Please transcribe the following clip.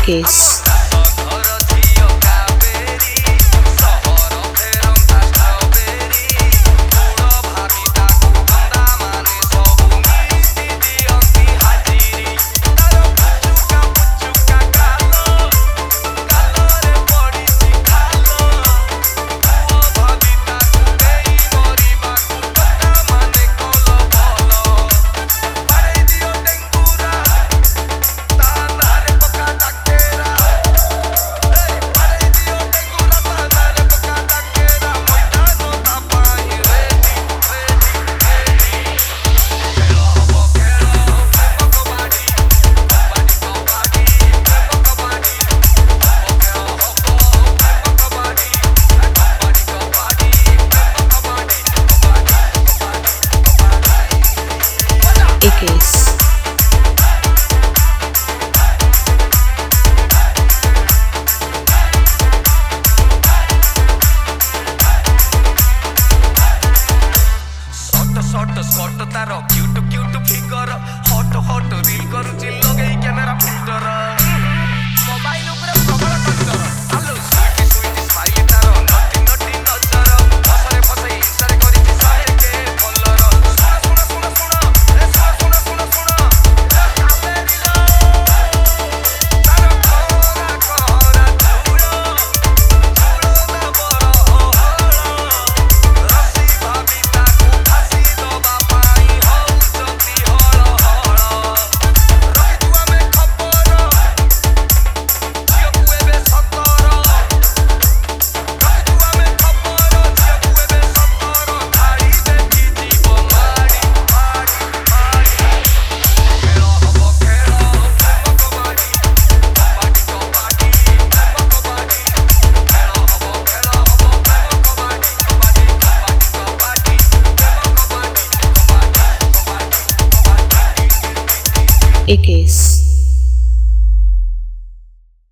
case. A case. Short तारो cute figure hot reel करूची लगे कैमरा फिल्टर मोबाइल ऊपर प्रबल टक्कर हेलो स्वीट स्माइल तारो नटी नजर फसरे फसे इंस्टारे करिची सहे के फॉलोअर सुना ए सुना कावेरी लो तारो कोरा चूड़ो ना बरो रसी भाभी ताकू फासी दबा पाई हो जति हळ रखि जुआ में खबर झियकु एबे सतर रखि जुआ में खबर झियकु एबे सतर धाड़ी देखि जीव मारी खेल हब खेल प्रेम कबाडी कबाडी प्रेम कबाडी खेल हब प्रेम कबाडी कबाडी प्रेम कबाडी A case.